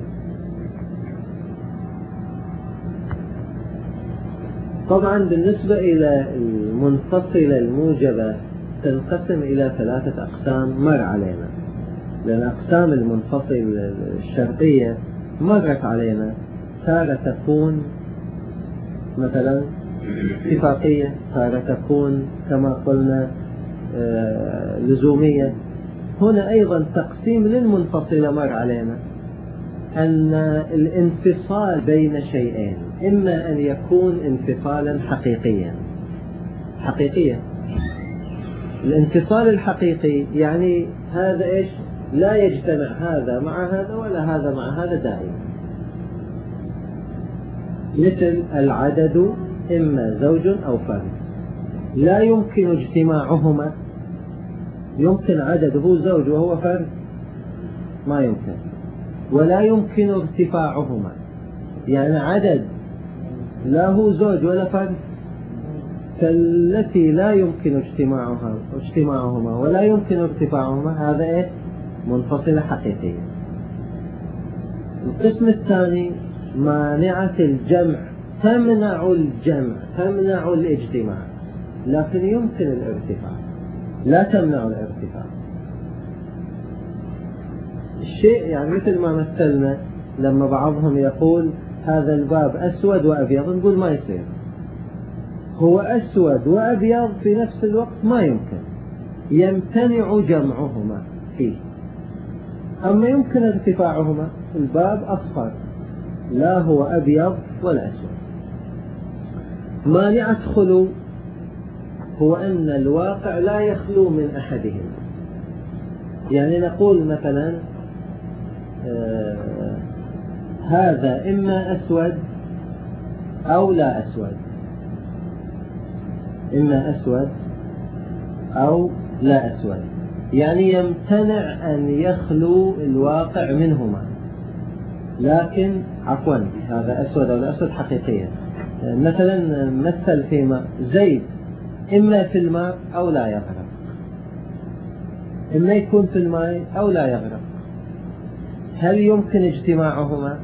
طبعا بالنسبة إلى المنفصلة الموجبة تنقسم إلى ثلاثة أقسام مر علينا، لأن أقسام المنفصل الشرطية مرت علينا، تارة تكون مثلا اتفاقية، تارة تكون كما قلنا آه لزومية. هنا أيضا تقسيم للمنفصلة مر علينا، أن الانفصال بين شيئين إما أن يكون انفصالا حقيقيا حقيقيا الانفصال الحقيقي يعني هذا إيش؟ لا يجتمع هذا مع هذا ولا هذا مع هذا دائما، مثل العدد إما زوج أو فرد، لا يمكن اجتماعهما. يمكن عدده زوج وهو فرد؟ ما يمكن. ولا يمكن ارتفاعهما، يعني عدد لا هو زوج ولا فرد، فالتي لا يمكن اجتماعها اجتماعهما ولا يمكن ارتفاعهما هذا إيه؟ منفصلة حقيقية. القسم الثاني مانعة الجمع، تمنع الجمع تمنع الاجتماع، لكن يمكن الارتفاع، لا تمنع الارتفاع. الشيء يعني مثل ما مثلنا لما بعضهم يقول هذا الباب أسود وأبيض، نقول ما يصير، هو أسود وأبيض في نفس الوقت ما يمكن، يمتنع جمعهما فيه. أما يمكن ارتفاعهما، الباب أصفر لا هو أبيض ولا أسود. مانعة خلو هو أن الواقع لا يخلو من أحدهما، يعني نقول مثلا آه هذا إما أسود أو لا أسود، إما أسود أو لا أسود، يعني يمتنع أن يخلو الواقع منهما. لكن عفوا هذا أسود أو لا أسود حقيقيا، مثلا مثل فيما زيد إما في الماء أو لا يغرق، إما يكون في الماء أو لا يغرق. هل يمكن اجتماعهما؟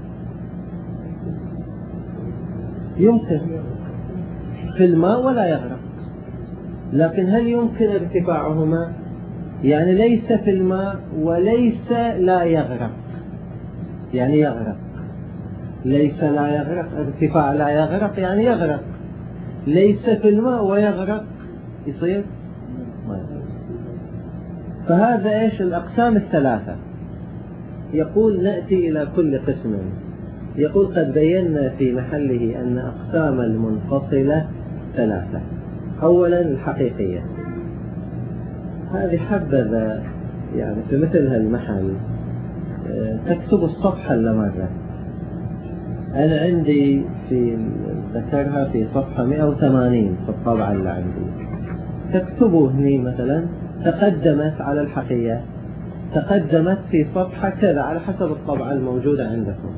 يمكن في الماء ولا يغرق، لكن هل يمكن ارتفاعهما؟ يعني ليس في الماء وليس لا يغرق، يعني يغرق. ليس لا يغرق، ارتفاع لا يغرق يعني يغرق. ليس في الماء ويغرق يصير ما يغرق. فهذا ايش الأقسام الثلاثة. يقول نأتي إلى كل قسم. يقول قد بينا في محله أن أقسام المنفصلة ثلاثة. أولا الحقيقية، هذه حبذا يعني في مثل هالمحل تكتب الصفحة اللي مرت. أنا عندي في ذكرها في صفحة مئة وثمانين في الطبعة اللي عندي، تكتبوا هني مثلا تقدمت على الحقيقة، تقدمت في صفحة كذا على حسب الطبعة الموجودة عندكم،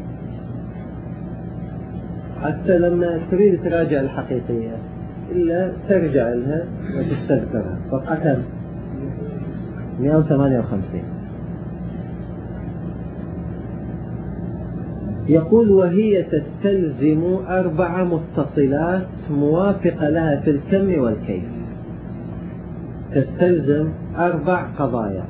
حتى لما تريد تراجع الحقيقية إلا ترجع لها وتستذكرها. صفحة كم؟ مئة وثمانية وخمسين. يقول وهي تستلزم أربع متصلات موافقة لها في الكم والكيف. تستلزم أربع قضايا،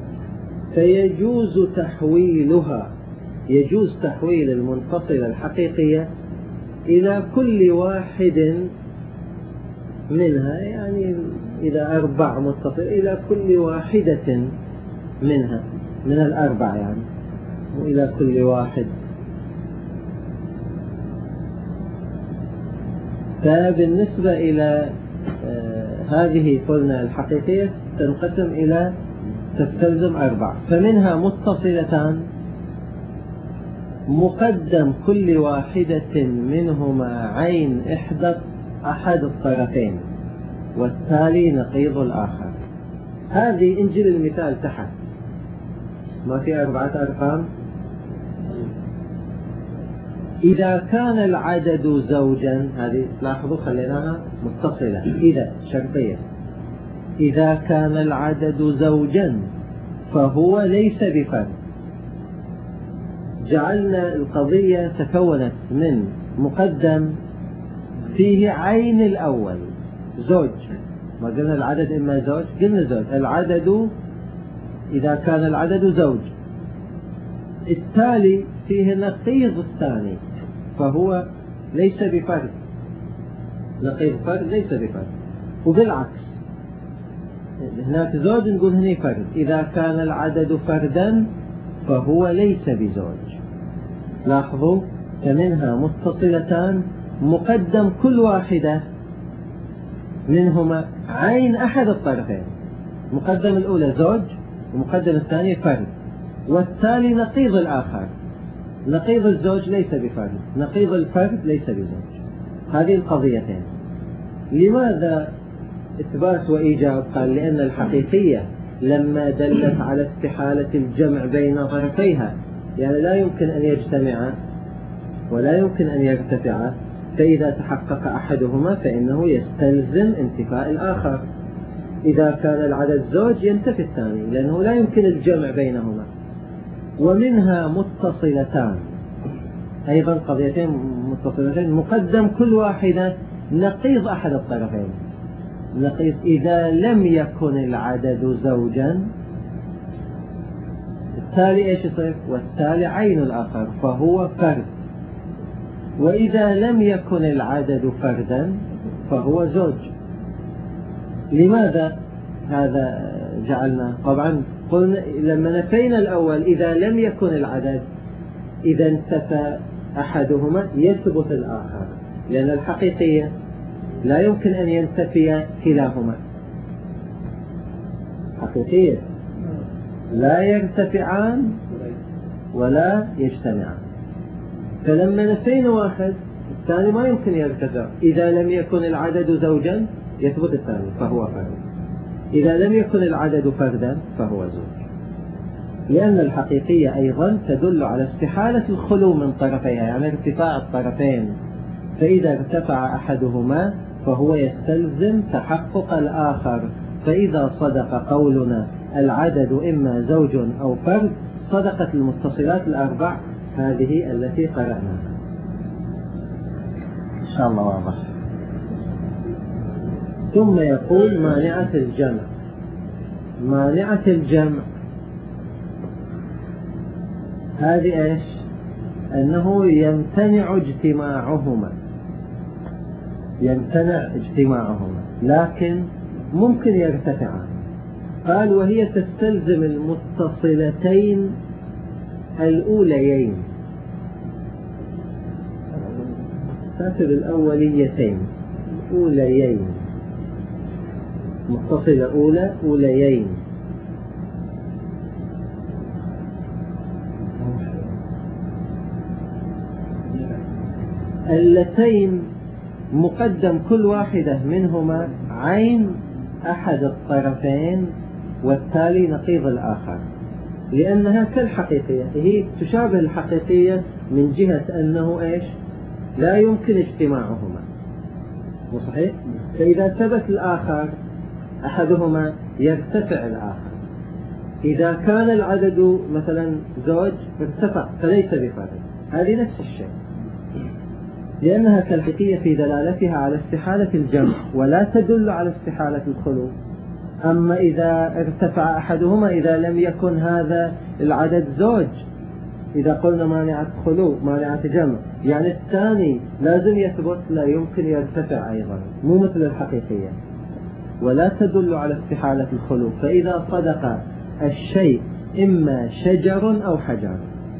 فيجوز تحويلها، يجوز تحويل المنفصلة الحقيقية إلى كل واحد منها، يعني إذا أربع متصل إلى كل واحدة منها من الأربع، يعني وإلى كل واحد. فبالنسبة إلى آه هذه قلنا الحقيقية تنقسم إلى تستلزم أربع، فمنها متصلتان مقدم كل واحدة منهما عين إحدى أحد الطرفين والتالي نقيض الآخر. هذه انجل المثال تحت ما في أربعة أرقام. إذا كان العدد زوجا، هذه لاحظوا خليناها متصلة، إذا شرطية، إذا كان العدد زوجا فهو ليس بفرد. جعلنا القضية تكونت من مقدم فيه عين الأول زوج، ما قلنا العدد إما زوج، قلنا زوج. العدد إذا كان العدد زوج، التالي فيه نقيض الثاني فهو ليس بفرد، نقيض فرد ليس بفرد. وبالعكس هناك زوج نقول هني فرد. إذا كان العدد فردا فهو ليس بزوج. لاحظوا فمنها متصلتان مقدم كل واحدة منهما عين أحد الطرفين، مقدم الأولى زوج ومقدم الثاني فرد، والتالي نقيض الآخر. نقيض الزوج ليس بفرد، نقيض الفرد ليس بزوج. هذه القضيتين. لماذا إثبات وإيجاب؟ قال لأن الحقيقية لما دلت على استحالة الجمع بين طرفيها، يعني لا يمكن أن يجتمعا ولا يمكن أن يرتفعا، فإذا تحقق أحدهما فإنه يستلزم انتفاء الآخر. إذا كان العدد زوج ينتفي الثاني لأنه لا يمكن الجمع بينهما. ومنها متصلتان، أيضا قضيتين متصلتين مقدم كل واحدة نقيض أحد الطرفين. نقيض إذا لم يكن العدد زوجا التالي إيش يصير؟ والتالي عين الآخر فهو فرد. وإذا لم يكن العدد فردا فهو زوج. لماذا هذا جعلنا؟ طبعا قلنا لما نفينا الأول إذا لم يكن العدد، إذا انتفى أحدهما يثبت الآخر، لأن الحقيقية لا يمكن أن ينتفي كلاهما. حقيقية لا يرتفعان ولا يجتمعان، فلما نفينا واحد الثاني ما يمكن يرتفع. إذا لم يكن العدد زوجا يثبت الثاني فهو فرد، إذا لم يكن العدد فردا فهو زوج. لأن الحقيقية أيضا تدل على استحالة الخلو من طرفيها، يعني ارتفاع الطرفين، فإذا ارتفع أحدهما فهو يستلزم تحقق الآخر. فإذا صدق قولنا العدد إما زوج أو فرد صدقت المتصلات الأربع هذه التي قرأناها. إن شاء الله واضح. ثم يقول مانعة الجمع. مانعة الجمع هذه إيش؟ أنه يمتنع اجتماعهما، يمتنع اجتماعهما لكن ممكن يرتفعان. قال وهي تستلزم المتصلتين الأوليين، كاتب الأوليتين أوليين، متصلة أولى أوليين. اللتين مقدم كل واحدة منهما عين أحد الطرفين والتالي نقيض الآخر، لأنها كالحقيقية، هي تشابه الحقيقية من جهة أنه إيش؟ لا يمكن اجتماعهما، مو صحيح؟ فإذا ثبت الآخر أحدهما يرتفع الآخر. إذا كان العدد مثلا زوج ارتفع فليس بفرد، هذه نفس الشيء، لأنها كالحقيقية في دلالتها على استحالة الجمع ولا تدل على استحالة الخلو. أما إذا ارتفع أحدهما إذا لم يكن هذا العدد زوج، إذا قلنا مانعة خلو مانعة جمع، يعني الثاني لازم يثبت، لا يمكن يرتفع أيضا، مو مثل الحقيقية، ولا تدل على استحالة الخلو. فإذا صدق الشيء إما شجر أو حجر،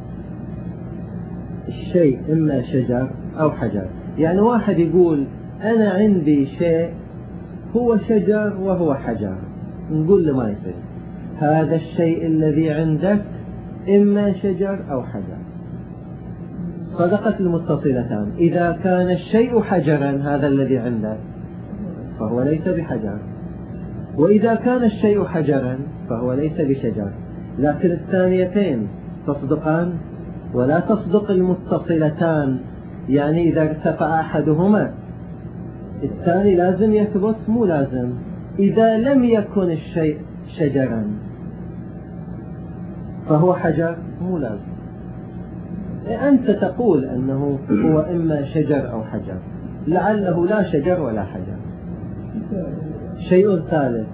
الشيء إما شجر أو حجر، يعني واحد يقول أنا عندي شيء هو شجر وهو حجر، نقول له ما يصير، هذا الشيء الذي عندك إما شجر أو حجر. صدقت المتصلتان. إذا كان الشيء حجرا هذا الذي عندك فهو ليس بحجر، وإذا كان الشيء حجرا فهو ليس بشجر، لكن الثانيتين تصدقان ولا تصدق المتصلتان. يعني إذا ارتفع أحدهما الثاني لازم يثبت، مو لازم. إذا لم يكن الشيء شجرا فهو حجر، مو لازم. أنت تقول أنه هو إما شجر أو حجر، لعله لا شجر ولا حجر. شيء ثالث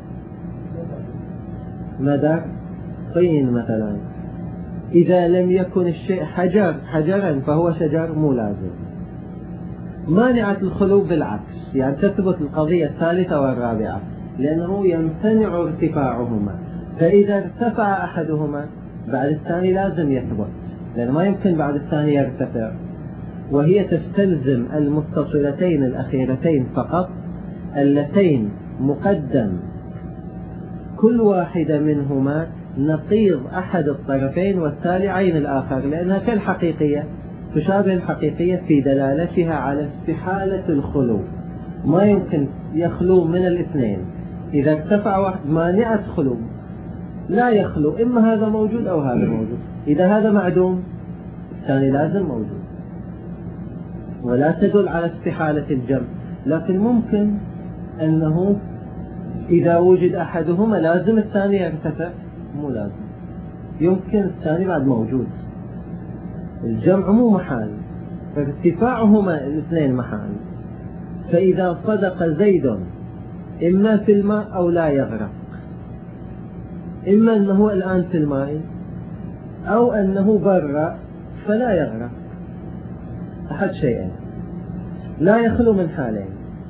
مدر طين مثلا، إذا لم يكن الشيء حجر حجرا فهو شجر، مو لازم. مانعة الخلو بالعكس، يعني تثبت القضية الثالثة والرابعة، لأنه يمتنع ارتفاعهما، فإذا ارتفع أحدهما بعد الثاني لازم يثبت، لأنه ما يمكن بعد الثاني يرتفع. وهي تستلزم المتصلتين الأخيرتين فقط، اللتين مقدم كل واحدة منهما نقيض أحد الطرفين والتالي عين الآخر، لأنها كالحقيقية، تشابه الحقيقية في دلالتها على استحالة الخلو، ما يمكن يخلو من الاثنين. إذا ارتفع واحد مانعة خلو، لا يخلو، إما هذا موجود أو هذا موجود. إذا هذا معدوم الثاني لازم موجود، ولا تدل على استحالة الجمع. لكن ممكن أنه إذا وجد أحدهما لازم الثاني يرتفع، مو لازم، يمكن الثاني بعد موجود. الجمع مو محال، فارتفاعهما الاثنين محال. فإذا صدق زيد إما في الماء أو لا يغرق، إما أنه الآن في الماء أو أنه برا فلا يغرق، أحد شيئين، لا يخلو من حالين.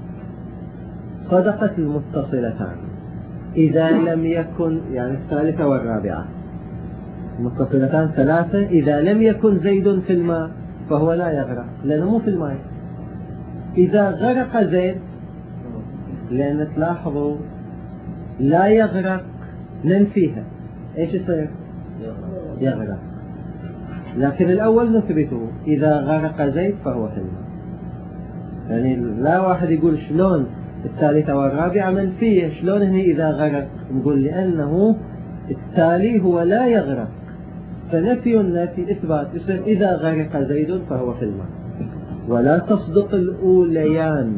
صدقت المتصلتان إذا لم يكن، يعني الثالثة والرابعة، المتصلتان ثلاثة، إذا لم يكن زيد في الماء فهو لا يغرق لأنه مو في الماء. إذا غرق زيد، لأن تلاحظوا لا يغرق ننفيها، إيش يصير؟ يغرق. لكن الأول نثبته، إذا غرق زيد فهو في الماء. يعني لا واحد يقول شلون الثالثة والرابعة منفية، شلون هنا إذا غرق؟ نقول لأنه التالي هو لا يغرق، فنفي النفي إثبات، يصير إذا غرق زيد فهو في الماء. ولا تصدق الأوليان.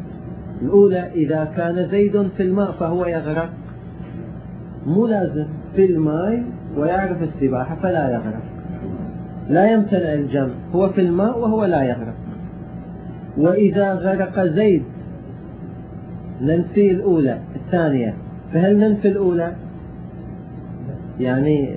الأولى إذا كان زيد في الماء فهو يغرق، مو لازم، في الماء ويعرف السباحة فلا يغرق، لا يمتنع الجمع، هو في الماء وهو لا يغرق. وإذا غرق زيد ننفي الأولى الثانية، فهل ننفي الأولى؟ يعني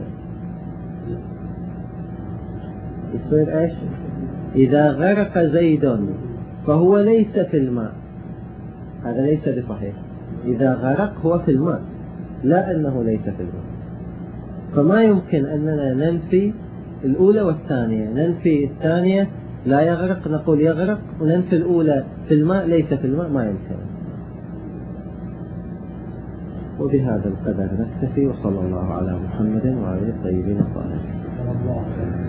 يصير إيش؟ إذا غرق زيد فهو ليس في الماء، هذا ليس بصحيح. إذا غرق هو في الماء، لا أنه ليس في الماء. فما يمكن أننا ننفي الأولى والثانية، ننفي الثانية لا يغرق نقول يغرق، وننفي الأولى في الماء ليس في الماء، ما يمكن. وبهذا القدر نكتفي، وصلى الله على محمد وعلى آله الطيبين الطاهرين.